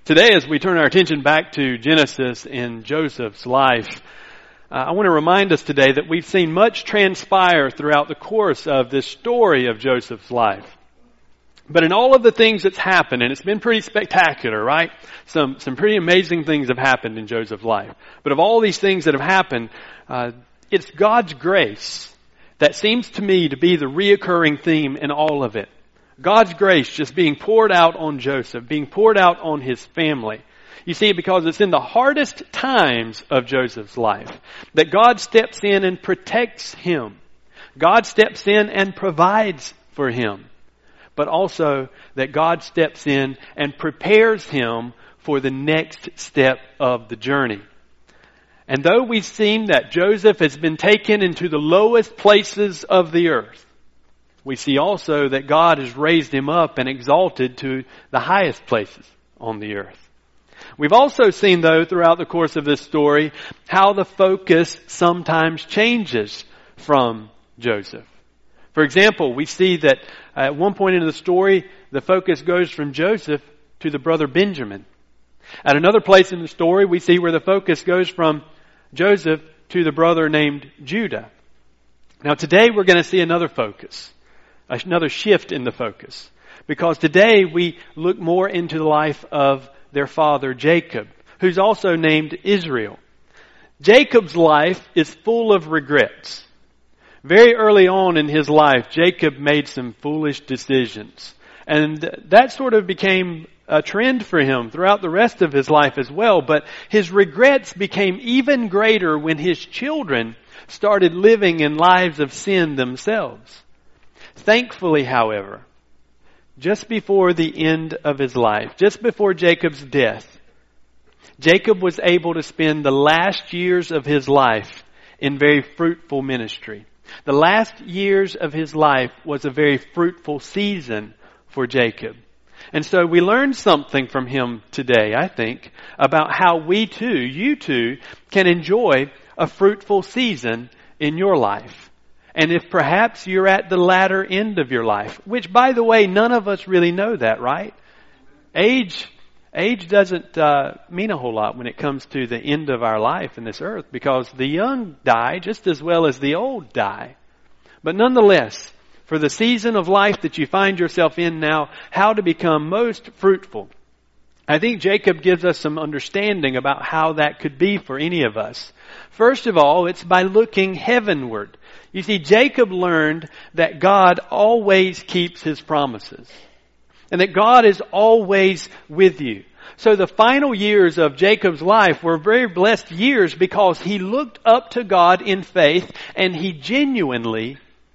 Today, as we turn our attention back to Genesis and Joseph's life, I want to remind us today that we've seen much transpire throughout the course of this story of Joseph's life. But in all of the things that's happened, and it's been pretty spectacular, right? Some pretty amazing things have happened in Joseph's life. But of all these things that have happened, it's God's grace that seems to me to be the reoccurring theme in all of it. God's grace just being poured out on Joseph, being poured out on his family. You see, because it's in the hardest times of Joseph's life that God steps in and protects him. God steps in and provides for him. But also that God steps in and prepares him for the next step of the journey. And though we've seen that Joseph has been taken into the lowest places of the earth, we see also that God has raised him up and exalted to the highest places on the earth. We've also seen, though, throughout the course of this story, how the focus sometimes changes from Joseph. For example, we see that at one point in the story, the focus goes from Joseph to the brother Benjamin. At another place in the story, we see where the focus goes from Joseph to the brother named Judah. Now today we're going to see another focus. Another shift in the focus. Because today we look more into the life of their father Jacob, who's also named Israel. Jacob's life is full of regrets. Very early on in his life, Jacob made some foolish decisions. And that sort of became a trend for him throughout the rest of his life as well. But his regrets became even greater when his children started living in lives of sin themselves. Thankfully, however, just before the end of his life, just before Jacob's death, Jacob was able to spend the last years of his life in very fruitful ministry. The last years of his life was a very fruitful season for Jacob. And so we learned something from him today, I think, about how we too, you too, can enjoy a fruitful season in your life. And if perhaps you're at the latter end of your life, which by the way, none of us really know that, right? Age doesn't mean a whole lot when it comes to the end of our life in this earth, because the young die just as well as the old die. But nonetheless, for the season of life that you find yourself in now, how to become most fruitful. I think Jacob gives us some understanding about how that could be for any of us. First of all, it's by looking heavenward. You see, Jacob learned that God always keeps his promises. And that God is always with you. So the final years of Jacob's life were very blessed years because he looked up to God in faith and he genuinely,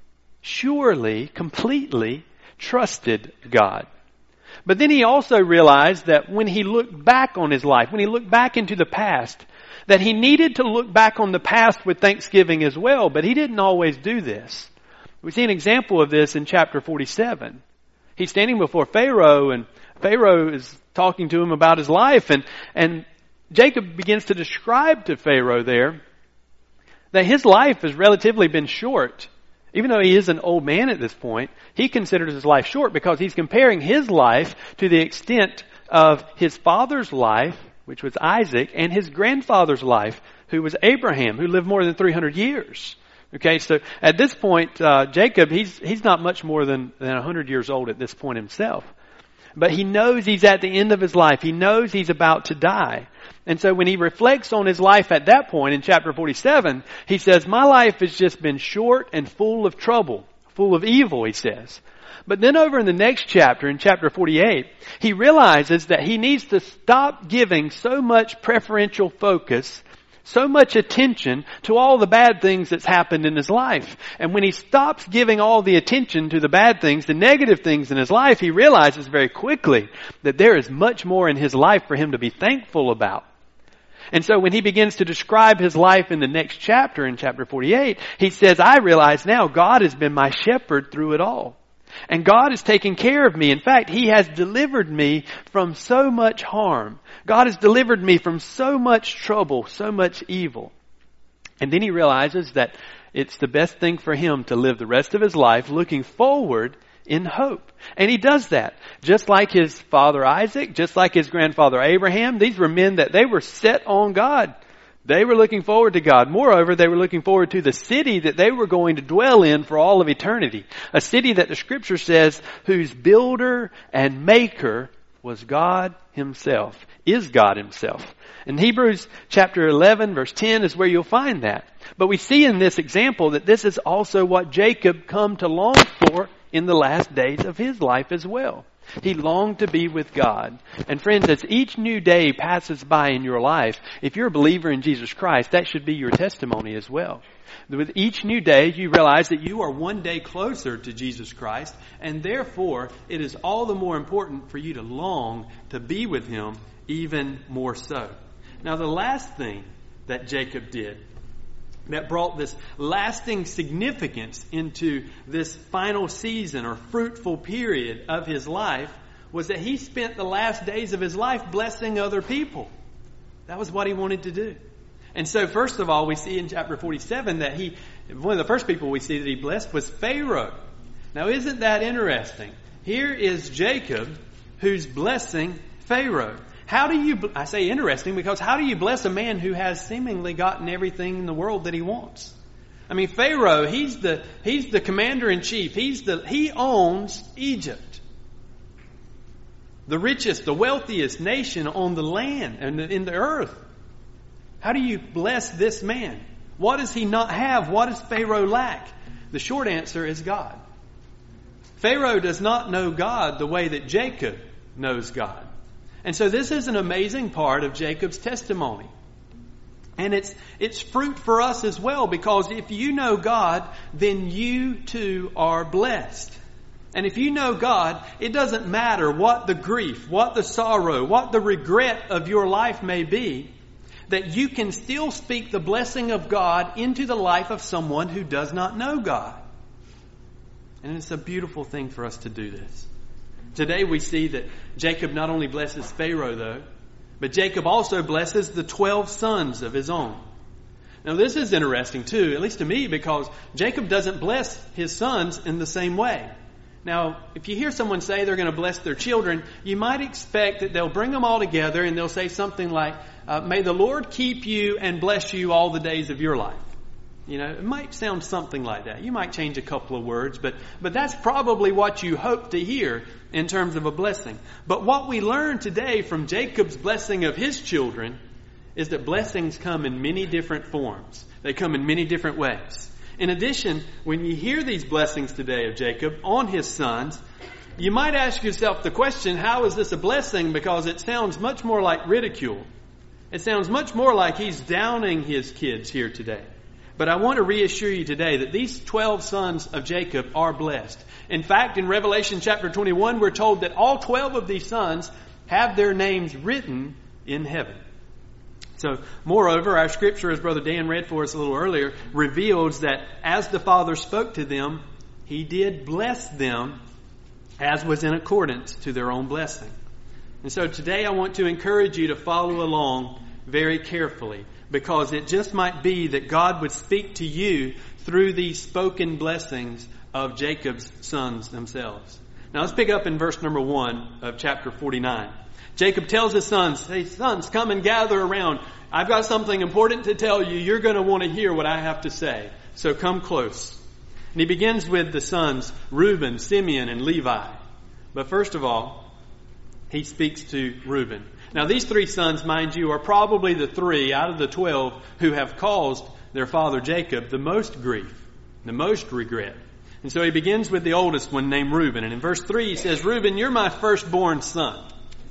surely, completely trusted God. But then he also realized that when he looked back on his life, when he looked back into the past, that he needed to look back on the past with thanksgiving as well, but he didn't always do this. We see an example of this in chapter 47. He's standing before Pharaoh, and Pharaoh is talking to him about his life, and Jacob begins to describe to Pharaoh there that his life has relatively been short. Even though he is an old man at this point, he considers his life short because he's comparing his life to the extent of his father's life, which was Isaac, and his grandfather's life, who was Abraham, who lived more than 300 years. Okay, so at this point, Jacob, he's not much more than 100 years old at this point himself. But he knows he's at the end of his life. He knows he's about to die. And so when he reflects on his life at that point in chapter 47, he says, my life has just been short and full of trouble, full of evil, he says. But then over in the next chapter, in chapter 48, he realizes that he needs to stop giving so much preferential focus, so much attention to all the bad things that's happened in his life. And when he stops giving all the attention to the bad things, the negative things in his life, he realizes very quickly that there is much more in his life for him to be thankful about. And so when he begins to describe his life in the next chapter, in chapter 48, he says, I realize now God has been my shepherd through it all. And God has taken care of me. In fact, He has delivered me from so much harm. God has delivered me from so much trouble, so much evil. And then he realizes that it's the best thing for him to live the rest of his life looking forward in hope. And he does that. Just like his father Isaac, just like his grandfather Abraham, these were men that they were set on God. They were looking forward to God. Moreover, they were looking forward to the city that they were going to dwell in for all of eternity. A city that the Scripture says whose builder and maker was God Himself, is God Himself. In Hebrews chapter 11 verse 10 is where you'll find that. But we see in this example that this is also what Jacob come to long for in the last days of his life as well. He longed to be with God. And friends, as each new day passes by in your life, if you're a believer in Jesus Christ, that should be your testimony as well. With each new day, you realize that you are one day closer to Jesus Christ, and therefore, it is all the more important for you to long to be with Him even more so. Now, the last thing that Jacob did that brought this lasting significance into this final season or fruitful period of his life was that he spent the last days of his life blessing other people. That was what he wanted to do. And so, first of all, we see in chapter 47 that one of the first people we see that he blessed was Pharaoh. Now, isn't that interesting? Here is Jacob who's blessing Pharaoh. I say interesting because how do you bless a man who has seemingly gotten everything in the world that he wants? I mean, Pharaoh, he's the commander-in-chief. He owns Egypt. The richest, the wealthiest nation on the land and in the earth. How do you bless this man? What does he not have? What does Pharaoh lack? The short answer is God. Pharaoh does not know God the way that Jacob knows God. And so this is an amazing part of Jacob's testimony. And it's fruit for us as well, because if you know God, then you too are blessed. And if you know God, it doesn't matter what the grief, what the sorrow, what the regret of your life may be, that you can still speak the blessing of God into the life of someone who does not know God. And it's a beautiful thing for us to do this. Today we see that Jacob not only blesses Pharaoh though, but Jacob also blesses the 12 sons of his own. Now this is interesting too, at least to me, because Jacob doesn't bless his sons in the same way. Now, if you hear someone say they're going to bless their children, you might expect that they'll bring them all together and they'll say something like, may the Lord keep you and bless you all the days of your life. You know, it might sound something like that. You might change a couple of words, but that's probably what you hope to hear in terms of a blessing. But what we learn today from Jacob's blessing of his children is that blessings come in many different forms. They come in many different ways. In addition, when you hear these blessings today of Jacob on his sons, you might ask yourself the question, how is this a blessing? Because it sounds much more like ridicule. It sounds much more like he's downing his kids here today. But I want to reassure you today that these 12 sons of Jacob are blessed. In fact, in Revelation chapter 21, we're told that all 12 of these sons have their names written in heaven. So, moreover, our scripture, as Brother Dan read for us a little earlier, reveals that as the Father spoke to them, He did bless them as was in accordance to their own blessing. And so today I want to encourage you to follow along very carefully, because it just might be that God would speak to you through these spoken blessings of Jacob's sons themselves. Now let's pick up in verse number 1 of chapter 49. Jacob tells his sons, hey sons, come and gather around. I've got something important to tell you. You're going to want to hear what I have to say. So come close. And he begins with the sons, Reuben, Simeon, and Levi. But first of all, he speaks to Reuben. Now these three sons, mind you, are probably the three out of the 12 who have caused their father Jacob the most grief, the most regret. And so he begins with the oldest one named Reuben. And in verse 3 he says, Reuben, you're my firstborn son.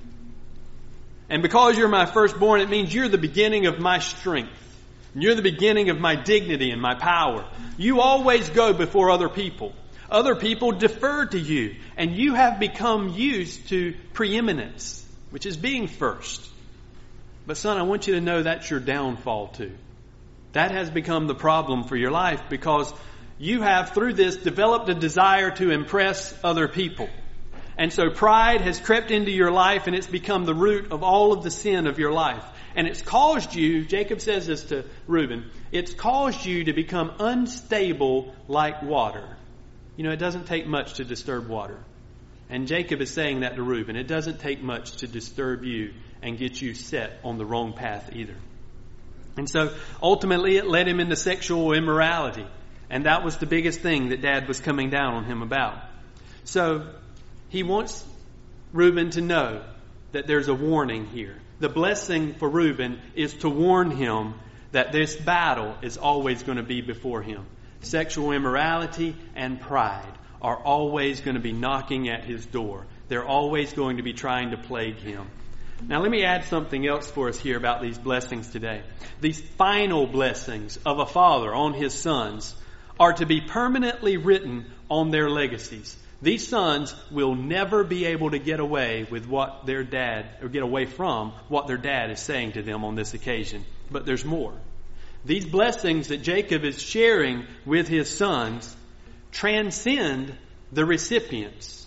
And because you're my firstborn, it means you're the beginning of my strength. You're the beginning of my dignity and my power. You always go before other people. Other people defer to you. And you have become used to preeminence, which is being first. But son, I want you to know that's your downfall too. That has become the problem for your life, because you have through this developed a desire to impress other people. And so pride has crept into your life, and it's become the root of all of the sin of your life. And it's caused you, Jacob says this to Reuben, it's caused you to become unstable like water. You know, it doesn't take much to disturb water. And Jacob is saying that to Reuben. It doesn't take much to disturb you and get you set on the wrong path either. And so ultimately it led him into sexual immorality. And that was the biggest thing that Dad was coming down on him about. So he wants Reuben to know that there's a warning here. The blessing for Reuben is to warn him that this battle is always going to be before him. Sexual immorality and pride are always going to be knocking at his door. They're always going to be trying to plague him. Now let me add something else for us here about these blessings today. These final blessings of a father on his sons are to be permanently written on their legacies. These sons will never be able to get away with what their dad, or get away from what their dad is saying to them on this occasion. But there's more. These blessings that Jacob is sharing with his sons transcend the recipients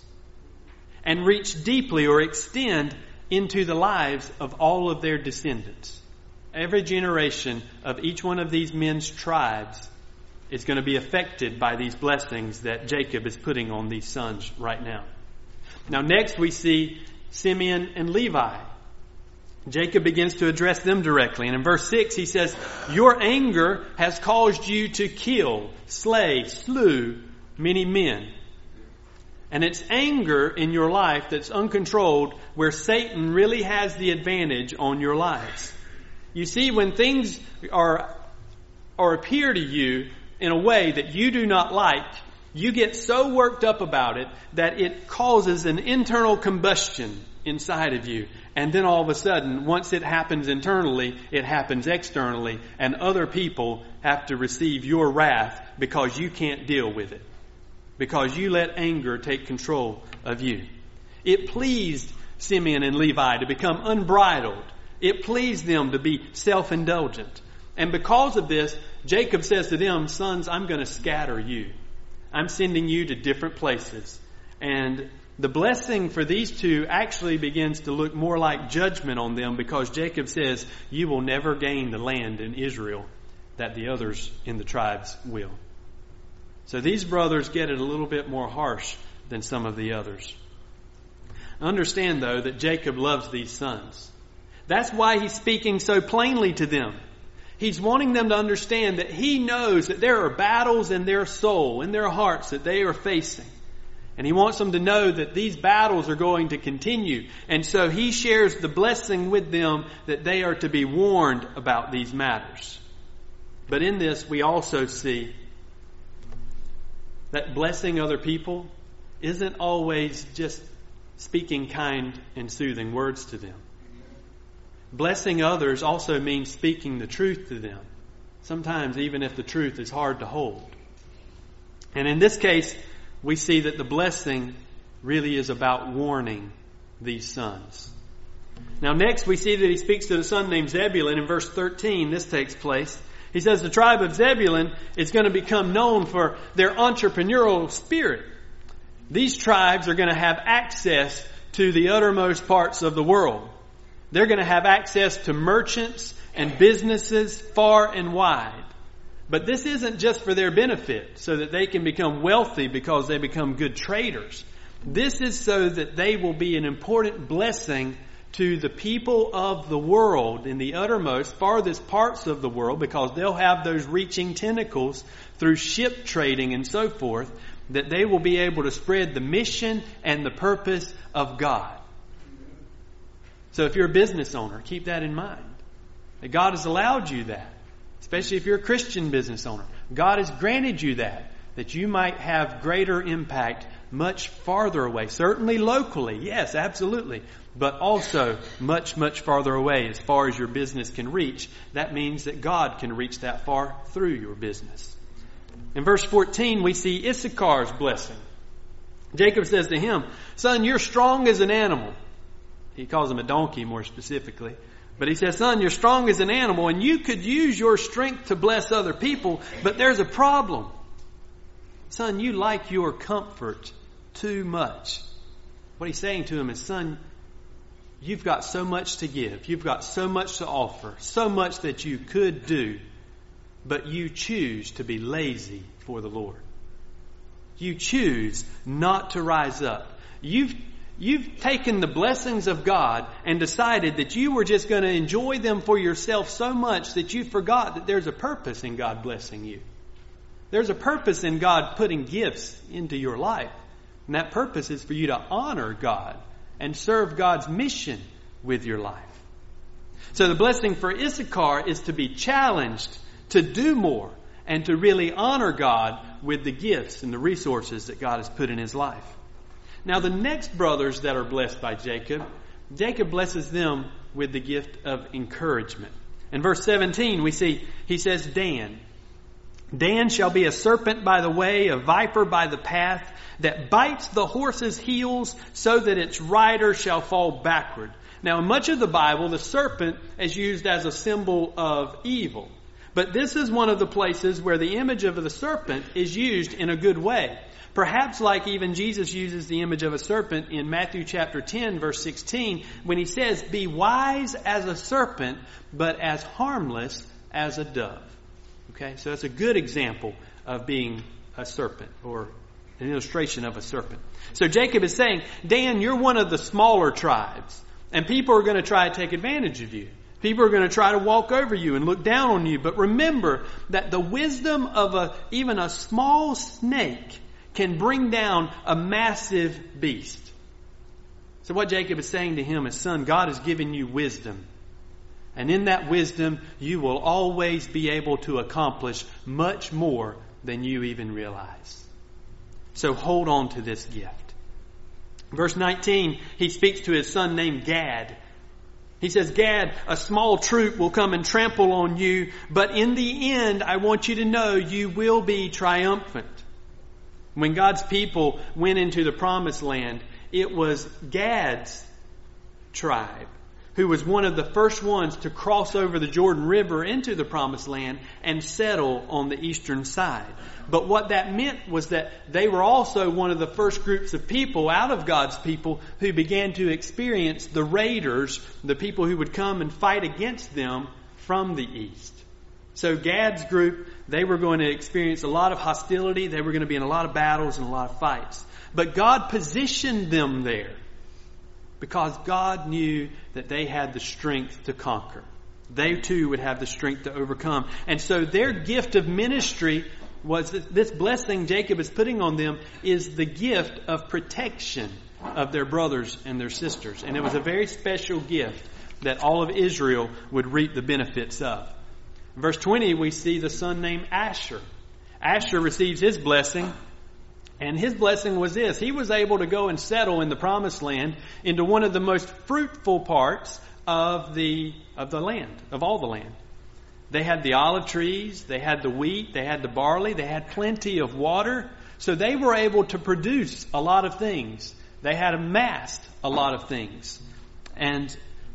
and reach deeply or extend into the lives of all of their descendants. Every generation of each one of these men's tribes is going to be affected by these blessings that Jacob is putting on these sons right now. Now next we see Simeon and Levi. Jacob begins to address them directly. And in verse 6 he says, "Your anger has caused you to kill, slay, slew many men." And it's anger in your life that's uncontrolled where Satan really has the advantage on your lives. You see, when things are appear to you in a way that you do not like, you get so worked up about it that it causes an internal combustion inside of you. And then all of a sudden, once it happens internally, it happens externally, and other people have to receive your wrath because you can't deal with it. Because you let anger take control of you. It pleased Simeon and Levi to become unbridled. It pleased them to be self-indulgent. And because of this, Jacob says to them, "Sons, I'm going to scatter you. I'm sending you to different places." And the blessing for these two actually begins to look more like judgment on them, because Jacob says, "You will never gain the land in Israel that the others in the tribes will." So these brothers get it a little bit more harsh than some of the others. Understand, though, that Jacob loves these sons. That's why he's speaking so plainly to them. He's wanting them to understand that he knows that there are battles in their soul, in their hearts, that they are facing. And he wants them to know that these battles are going to continue. And so he shares the blessing with them that they are to be warned about these matters. But in this, we also see that blessing other people isn't always just speaking kind and soothing words to them. Blessing others also means speaking the truth to them. Sometimes even if the truth is hard to hold. And in this case, we see that the blessing really is about warning these sons. Now next we see that he speaks to the son named Zebulun. In verse 13, this takes place. He says the tribe of Zebulun is going to become known for their entrepreneurial spirit. These tribes are going to have access to the uttermost parts of the world. They're going to have access to merchants and businesses far and wide. But this isn't just for their benefit, so that they can become wealthy because they become good traders. This is so that they will be an important blessing to the people of the world in the uttermost, farthest parts of the world, because they'll have those reaching tentacles through ship trading and so forth, that they will be able to spread the mission and the purpose of God. So if you're a business owner, keep that in mind. That God has allowed you that. Especially if you're a Christian business owner. God has granted you that you might have greater impact much farther away. Certainly locally, yes, absolutely. But also much, much farther away as far as your business can reach. That means that God can reach that far through your business. In verse 14, we see Issachar's blessing. Jacob says to him, "Son, you're strong as an animal." He calls him a donkey more specifically. But he says, "Son, you're strong as an animal, and you could use your strength to bless other people, but there's a problem. Son, you like your comfort too much." What he's saying to him is, "Son, you've got so much to give. You've got so much to offer, so much that you could do, but you choose to be lazy for the Lord." you choose not to rise up. You've taken the blessings of God and decided that you were just going to enjoy them for yourself so much that you forgot that there's a purpose in God blessing you. There's a purpose in God putting gifts into your life. And that purpose is for you to honor God and serve God's mission with your life. So the blessing for Issachar is to be challenged to do more and to really honor God with the gifts and the resources that God has put in his life. Now the next brothers that are blessed by Jacob blesses them with the gift of encouragement. In verse 17 we see, he says, Dan shall be a serpent by the way, a viper by the path, that bites the horse's heels so that its rider shall fall backward. Now in much of the Bible, the serpent is used as a symbol of evil. But this is one of the places where the image of the serpent is used in a good way. Perhaps like even Jesus uses the image of a serpent in Matthew chapter 10 verse 16 when he says, be wise as a serpent, but as harmless as a dove. Okay, so that's a good example of being a serpent, or an illustration of a serpent. So Jacob is saying, Dan, you're one of the smaller tribes, and people are going to try to take advantage of you. People are going to try to walk over you and look down on you. But remember that the wisdom of even a small snake can bring down a massive beast. So what Jacob is saying to him is, son, God has given you wisdom. And in that wisdom, you will always be able to accomplish much more than you even realize. So hold on to this gift. Verse 19, he speaks to his son named Gad. He says, Gad, a small troop will come and trample on you, but in the end, I want you to know you will be triumphant. When God's people went into the promised land, it was Gad's tribe who was one of the first ones to cross over the Jordan River into the promised land and settle on the eastern side. But what that meant was that they were also one of the first groups of people out of God's people who began to experience the raiders, the people who would come and fight against them from the east. So Gad's group, they were going to experience a lot of hostility. They were going to be in a lot of battles and a lot of fights. But God positioned them there because God knew that they had the strength to conquer. They too would have the strength to overcome. And so their gift of ministry was this blessing Jacob is putting on them is the gift of protection of their brothers and their sisters. And it was a very special gift that all of Israel would reap the benefits of. In verse 20, we see the son named Asher. Asher receives his blessing, and his blessing was this. He was able to go and settle in the promised land into one of the most fruitful parts of the land, of all the land. They had the olive trees, they had the wheat, they had the barley, they had plenty of water. So they were able to produce a lot of things. They had amassed a lot of things. And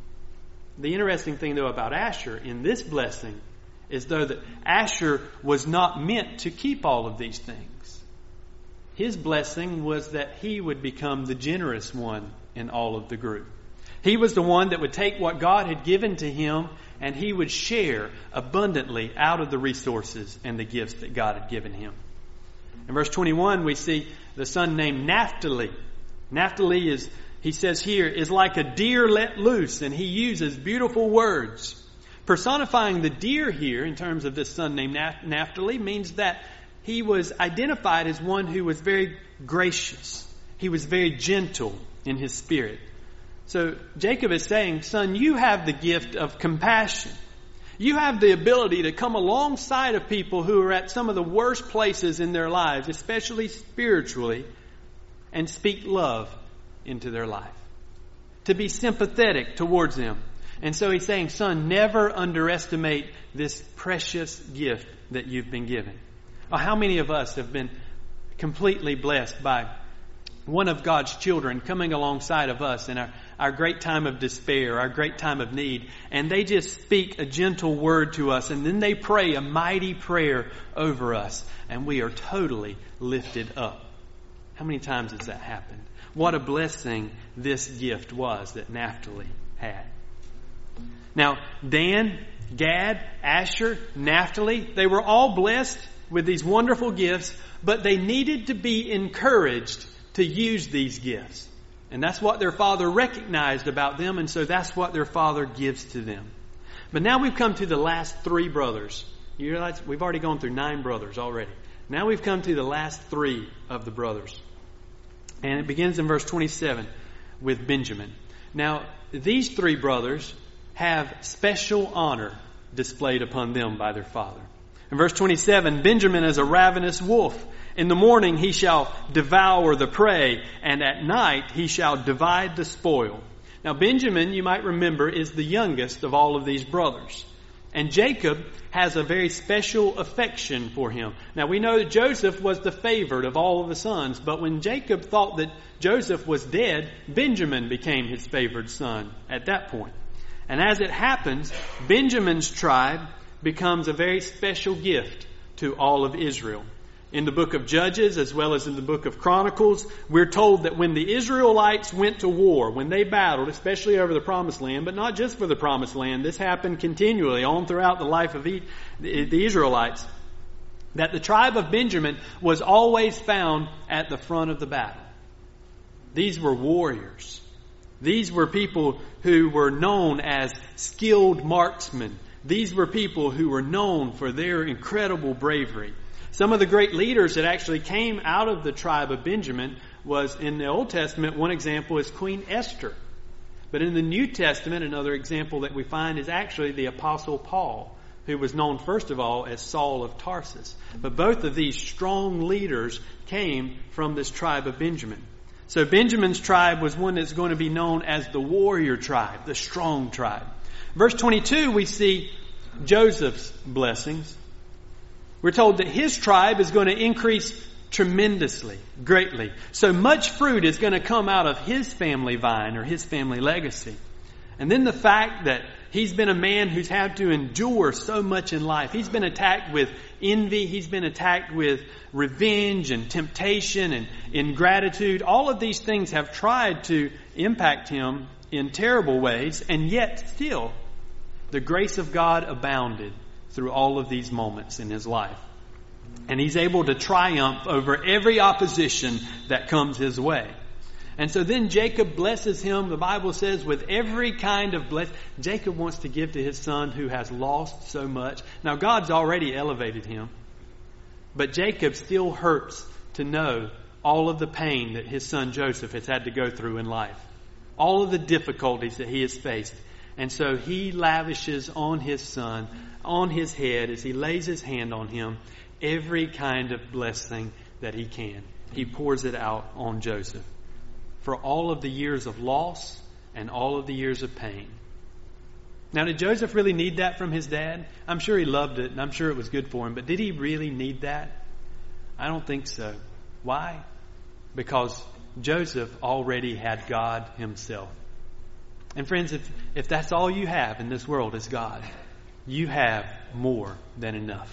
the interesting thing, though, about Asher in this blessing is, though, that Asher was not meant to keep all of these things. His blessing was that he would become the generous one in all of the group. He was the one that would take what God had given to him and he would share abundantly out of the resources and the gifts that God had given him. In verse 21, we see the son named Naphtali. Naphtali is, he says here, is like a deer let loose, and he uses beautiful words. Personifying the deer here, in terms of this son named Naphtali, means that he was identified as one who was very gracious. He was very gentle in his spirit. So Jacob is saying, son, you have the gift of compassion. You have the ability to come alongside of people who are at some of the worst places in their lives, especially spiritually, and speak love into their life. To be sympathetic towards them. And so he's saying, son, never underestimate this precious gift that you've been given. How many of us have been completely blessed by one of God's children coming alongside of us in our great time of despair, our great time of need, and they just speak a gentle word to us, and then they pray a mighty prayer over us, and we are totally lifted up. How many times has that happened? What a blessing this gift was that Naphtali had. Now, Dan, Gad, Asher, Naphtali, they were all blessed with these wonderful gifts, but they needed to be encouraged to use these gifts. And that's what their father recognized about them, and so that's what their father gives to them. But now we've come to the last 3 brothers. You realize we've already gone through 9 brothers already. Now we've come to the last 3 of the brothers. And it begins in verse 27 with Benjamin. Now, these 3 brothers have special honor displayed upon them by their father. In verse 27, Benjamin is a ravenous wolf. In the morning he shall devour the prey, and at night he shall divide the spoil. Now Benjamin, you might remember, is the youngest of all of these brothers. And Jacob has a very special affection for him. Now we know that Joseph was the favored of all of the sons, but when Jacob thought that Joseph was dead, Benjamin became his favored son at that point. And as it happens, Benjamin's tribe becomes a very special gift to all of Israel. In the book of Judges, as well as in the book of Chronicles, we're told that when the Israelites went to war, when they battled, especially over the Promised Land, but not just for the Promised Land, this happened continually on throughout the life of the Israelites, that the tribe of Benjamin was always found at the front of the battle. These were warriors. These were people who were known as skilled marksmen. These were people who were known for their incredible bravery. Some of the great leaders that actually came out of the tribe of Benjamin was, in the Old Testament, one example is Queen Esther. But in the New Testament, another example that we find is actually the Apostle Paul, who was known first of all as Saul of Tarsus. But both of these strong leaders came from this tribe of Benjamin. So Benjamin's tribe was one that's going to be known as the warrior tribe, the strong tribe. Verse 22, we see Joseph's blessings. We're told that his tribe is going to increase tremendously, greatly. So much fruit is going to come out of his family vine or his family legacy. And then the fact that he's been a man who's had to endure so much in life. He's been attacked with envy. He's been attacked with revenge and temptation and ingratitude. All of these things have tried to impact him in terrible ways. And yet still, the grace of God abounded through all of these moments in his life. And he's able to triumph over every opposition that comes his way. And so then Jacob blesses him, the Bible says, with every kind of blessing. Jacob wants to give to his son who has lost so much. Now God's already elevated him. But Jacob still hurts to know all of the pain that his son Joseph has had to go through in life. All of the difficulties that he has faced. And so he lavishes on his son, on his head, as he lays his hand on him, every kind of blessing that he can. He pours it out on Joseph for all of the years of loss and all of the years of pain. Now, did Joseph really need that from his dad? I'm sure he loved it and I'm sure it was good for him, but did he really need that? I don't think so. Why? Because Joseph already had God himself. And friends, if that's all you have in this world is God, you have more than enough.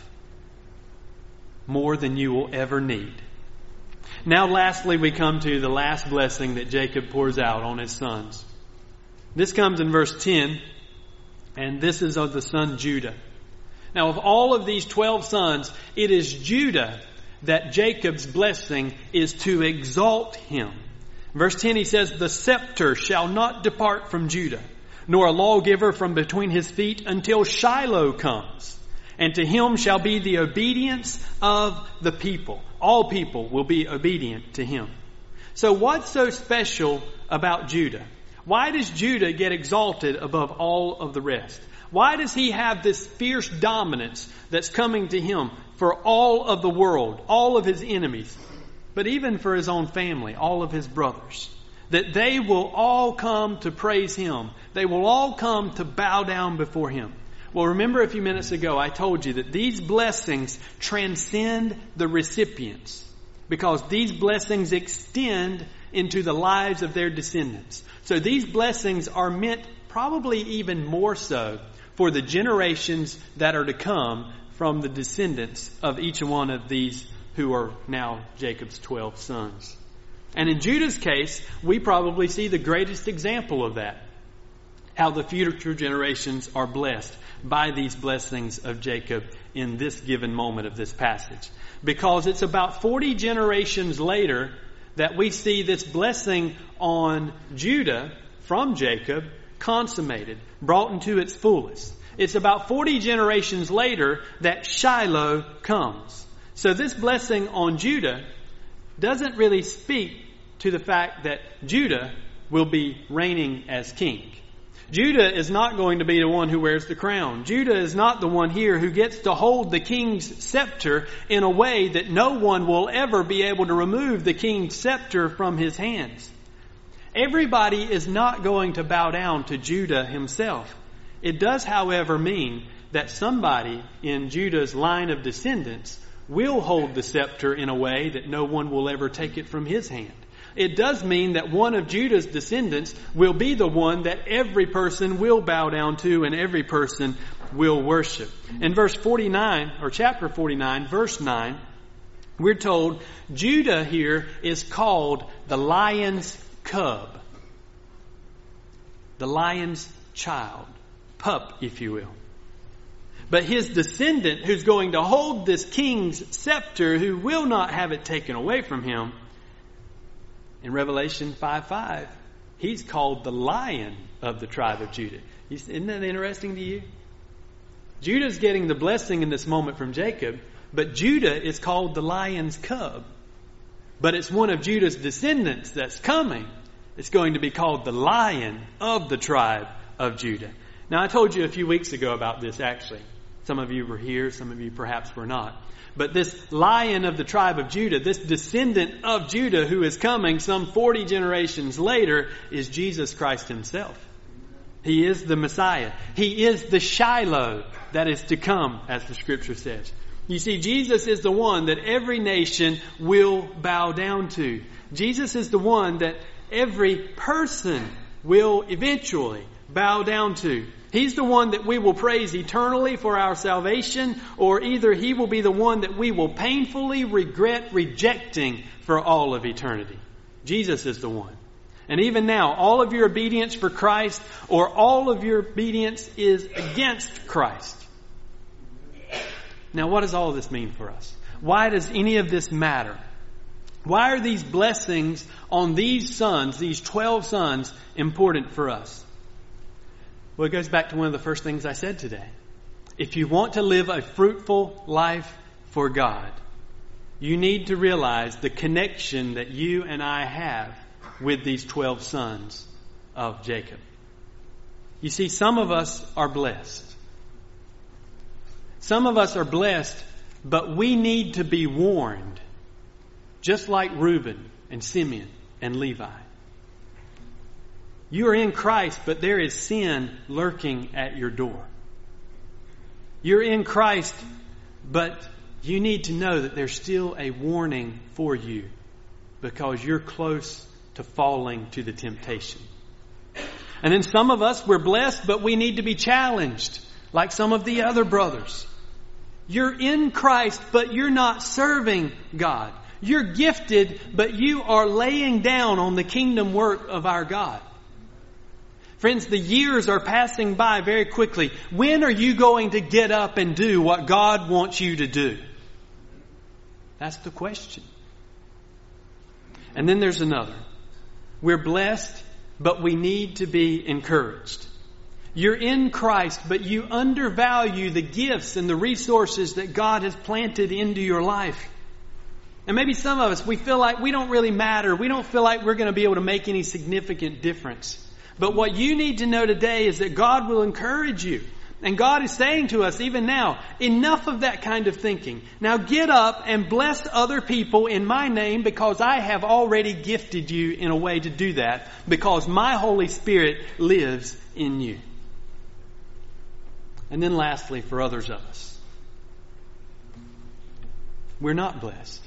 More than you will ever need. Now lastly, we come to the last blessing that Jacob pours out on his sons. This comes in verse 10, and this is of the son Judah. Now of all of these 12 sons, it is Judah that Jacob's blessing is to exalt him. Verse 10, he says, "The scepter shall not depart from Judah, nor a lawgiver from between his feet until Shiloh comes. And to him shall be the obedience of the people." All people will be obedient to him. So what's so special about Judah? Why does Judah get exalted above all of the rest? Why does he have this fierce dominance that's coming to him for all of the world, all of his enemies, but even for his own family, all of his brothers? That they will all come to praise him. They will all come to bow down before him. Well, remember a few minutes ago I told you that these blessings transcend the recipients because these blessings extend into the lives of their descendants. So these blessings are meant probably even more so for the generations that are to come from the descendants of each one of these who are now Jacob's 12 sons. And in Judah's case, we probably see the greatest example of that. how the future generations are blessed by these blessings of Jacob in this given moment of this passage. Because it's about 40 generations later that we see this blessing on Judah from Jacob consummated, brought into its fullest. It's about 40 generations later that Shiloh comes. So this blessing on Judah doesn't really speak to the fact that Judah will be reigning as king. Judah is not going to be the one who wears the crown. Judah is not the one here who gets to hold the king's scepter in a way that no one will ever be able to remove the king's scepter from his hands. Everybody is not going to bow down to Judah himself. It does, however, mean that somebody in Judah's line of descendants will hold the scepter in a way that no one will ever take it from his hand. It does mean that one of Judah's descendants will be the one that every person will bow down to and every person will worship. In verse 49, or chapter 49, verse 9, we're told Judah here is called the lion's cub. The lion's child. Pup, if you will. But his descendant who's going to hold this king's scepter, who will not have it taken away from him, in Revelation 5:5, he's called the Lion of the tribe of Judah. Isn't that interesting to you? Judah's getting the blessing in this moment from Jacob, but Judah is called the lion's cub. But it's one of Judah's descendants that's coming. It's going to be called the Lion of the tribe of Judah. Now, I told you a few weeks ago about this, actually. Some of you were here, some of you perhaps were not. But this Lion of the tribe of Judah, this descendant of Judah who is coming some 40 generations later, is Jesus Christ himself. He is the Messiah. He is the Shiloh that is to come, as the Scripture says. You see, Jesus is the one that every nation will bow down to. Jesus is the one that every person will eventually bow down to. He's the one that we will praise eternally for our salvation, or either He will be the one that we will painfully regret rejecting for all of eternity. Jesus is the one. And even now, all of your obedience for Christ or all of your obedience is against Christ. Now, what does all of this mean for us? Why does any of this matter? Why are these blessings on these sons, these 12 sons, important for us? Well, it goes back to one of the first things I said today. If you want to live a fruitful life for God, you need to realize the connection that you and I have with these 12 sons of Jacob. You see, some of us are blessed. Some of us are blessed, but we need to be warned, just like Reuben and Simeon and Levi. You are in Christ, but there is sin lurking at your door. You're in Christ, but you need to know that there's still a warning for you because you're close to falling to the temptation. And then some of us, we're blessed, but we need to be challenged, like some of the other brothers. You're in Christ, but you're not serving God. You're gifted, but you are laying down on the kingdom work of our God. Friends, the years are passing by very quickly. When are you going to get up and do what God wants you to do? That's the question. And then there's another. We're blessed, but we need to be encouraged. You're in Christ, but you undervalue the gifts and the resources that God has planted into your life. And maybe some of us, we feel like we don't really matter. We don't feel like we're going to be able to make any significant difference. But what you need to know today is that God will encourage you. And God is saying to us even now, enough of that kind of thinking. Now get up and bless other people in my name because I have already gifted you in a way to do that because my Holy Spirit lives in you. And then lastly, for others of us, we're not blessed.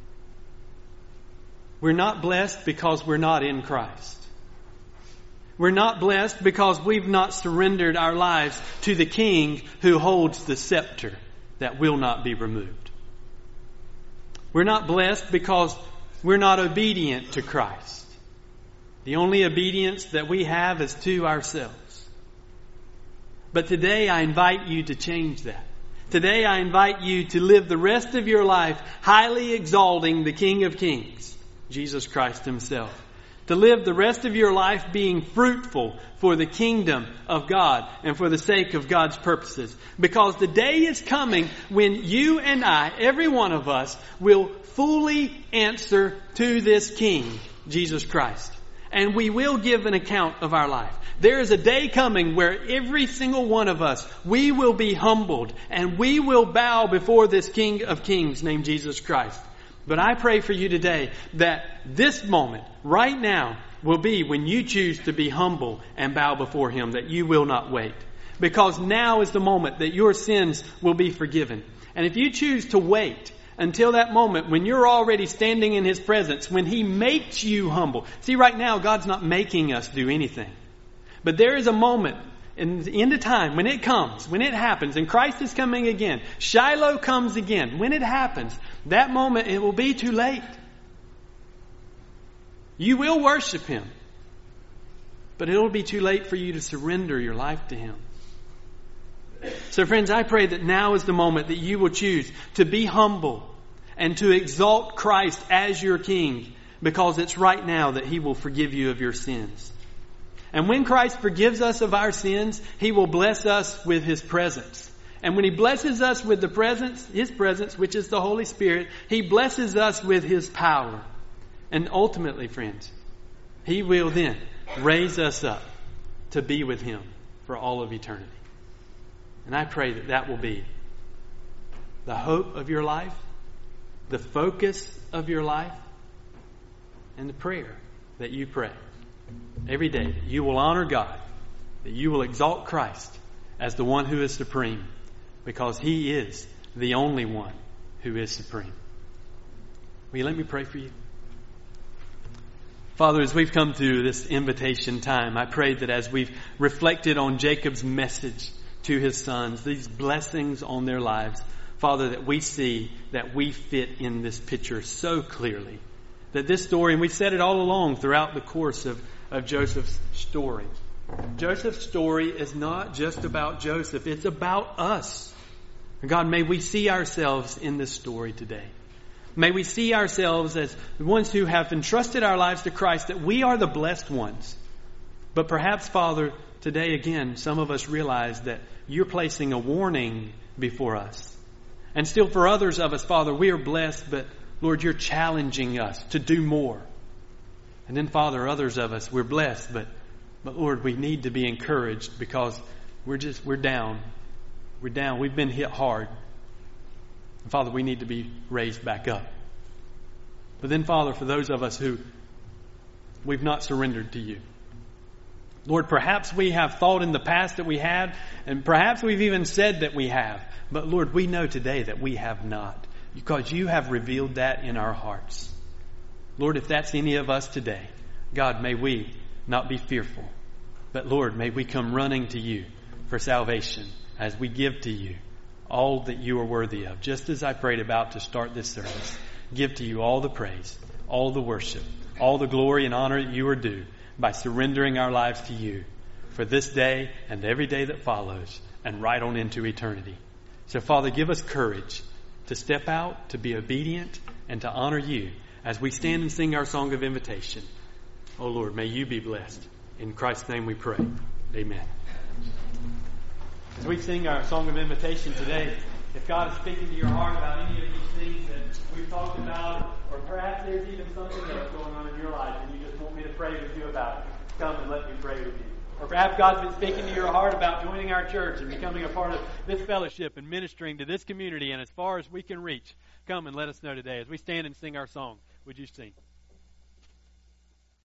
We're not blessed because we're not in Christ. We're not blessed because we've not surrendered our lives to the King who holds the scepter that will not be removed. We're not blessed because we're not obedient to Christ. The only obedience that we have is to ourselves. But today I invite you to change that. Today I invite you to live the rest of your life highly exalting the King of Kings, Jesus Christ Himself. To live the rest of your life being fruitful for the kingdom of God and for the sake of God's purposes. Because the day is coming when you and I, every one of us, will fully answer to this King, Jesus Christ. And we will give an account of our life. There is a day coming where every single one of us, we will be humbled and we will bow before this King of Kings named Jesus Christ. But I pray for you today that this moment, right now, will be when you choose to be humble and bow before Him, that you will not wait. Because now is the moment that your sins will be forgiven. And if you choose to wait until that moment when you're already standing in His presence, when He makes you humble. See, right now, God's not making us do anything. But there is a moment in the end of time, when it comes, when it happens, and Christ is coming again, Shiloh comes again, when it happens, that moment it will be too late. You will worship Him, but it will be too late for you to surrender your life to Him. So friends, I pray that now is the moment that you will choose to be humble and to exalt Christ as your King, because it's right now that He will forgive you of your sins. And when Christ forgives us of our sins, He will bless us with His presence. And when He blesses us with the presence, His presence, which is the Holy Spirit, He blesses us with His power. And ultimately, friends, He will then raise us up to be with Him for all of eternity. And I pray that that will be the hope of your life, the focus of your life, and the prayer that you pray every day, that you will honor God, that you will exalt Christ as the one who is supreme, because He is the only one who is supreme. Will you let me pray for you? Father, as we've come to this invitation time, I pray that as we've reflected on Jacob's message to his sons, these blessings on their lives, Father, that we see that we fit in this picture so clearly. That this story, and we've said it all along throughout the course of Joseph's story. Joseph's story is not just about Joseph, it's about us. God, may we see ourselves in this story today. May we see ourselves as the ones who have entrusted our lives to Christ, that we are the blessed ones. But perhaps, Father, today again, some of us realize that you're placing a warning before us. And still for others of us, Father, we are blessed, but Lord, you're challenging us to do more. And then, Father, others of us, we're blessed, but Lord, we need to be encouraged because we're down. We're down. We've been hit hard. And Father, we need to be raised back up. But then, Father, for those of us who we've not surrendered to you, Lord, perhaps we have thought in the past that we had, and perhaps we've even said that we have. But Lord, we know today that we have not, because you have revealed that in our hearts. Lord, if that's any of us today, God, may we not be fearful. But Lord, may we come running to you for salvation as we give to you all that you are worthy of. Just as I prayed about to start this service, give to you all the praise, all the worship, all the glory and honor that you are due by surrendering our lives to you for this day and every day that follows and right on into eternity. So Father, give us courage to step out, to be obedient, and to honor you as we stand and sing our song of invitation. Oh Lord, may you be blessed. In Christ's name we pray. Amen. As we sing our song of invitation today, if God is speaking to your heart about any of these things that we've talked about, or perhaps there's even something else going on in your life and you just want me to pray with you about it, come and let me pray with you. Or perhaps God's been speaking to your heart about joining our church and becoming a part of this fellowship and ministering to this community, and as far as we can reach, come and let us know today. As we stand and sing our song, would you sing?